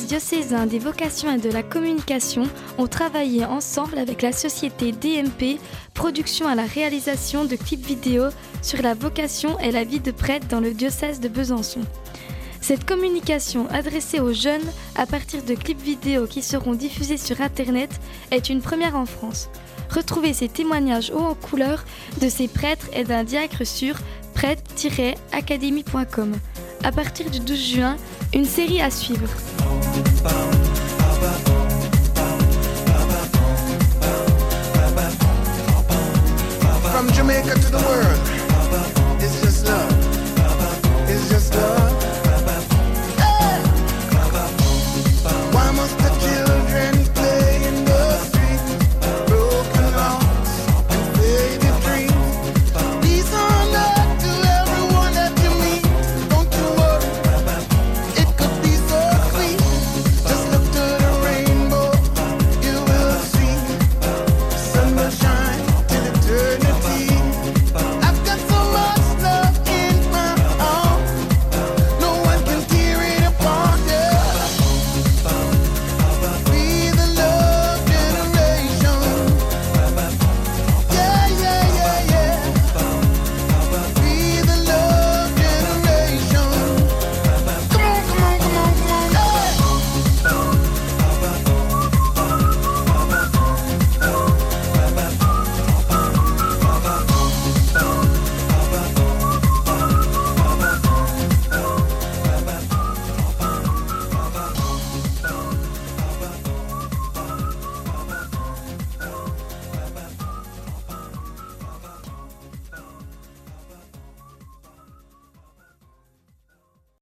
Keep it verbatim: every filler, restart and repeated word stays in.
diocésain des vocations et de la communication ont travaillé ensemble avec la société D M P, production à la réalisation de clips vidéo sur la vocation et la vie de prêtre dans le diocèse de Besançon. Cette communication adressée aux jeunes à partir de clips vidéo qui seront diffusés sur Internet est une première en France. Retrouvez ces témoignages haut en couleur de ces prêtres et d'un diacre sur prêtre tiret académie point com. À partir du douze juin, une série à suivre. From Jamaica to the world.